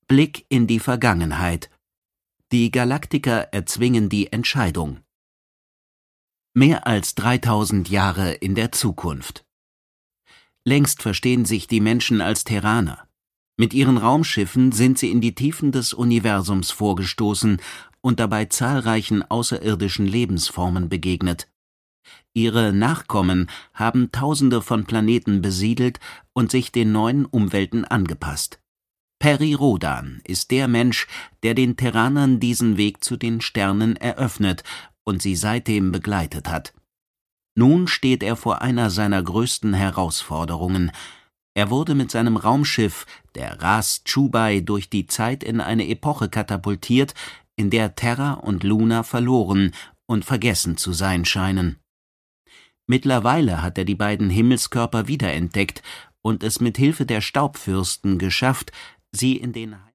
Blick in die Vergangenheit. Die Galaktiker erzwingen die Entscheidung. Mehr als 3000 Jahre in der Zukunft. Längst verstehen sich die Menschen als Terraner. Mit ihren Raumschiffen sind sie in die Tiefen des Universums vorgestoßen und dabei zahlreichen außerirdischen Lebensformen begegnet. Ihre Nachkommen haben Tausende von Planeten besiedelt und sich den neuen Umwelten angepasst. Peri Rodan ist der Mensch, der den Terranern diesen Weg zu den Sternen eröffnet und sie seitdem begleitet hat. Nun steht er vor einer seiner größten Herausforderungen. Er wurde mit seinem Raumschiff, der Ras Chubai, durch die Zeit in eine Epoche katapultiert, in der Terra und Luna verloren und vergessen zu sein scheinen. Mittlerweile hat er die beiden Himmelskörper wiederentdeckt und es mit Hilfe der Staubfürsten geschafft, sie in den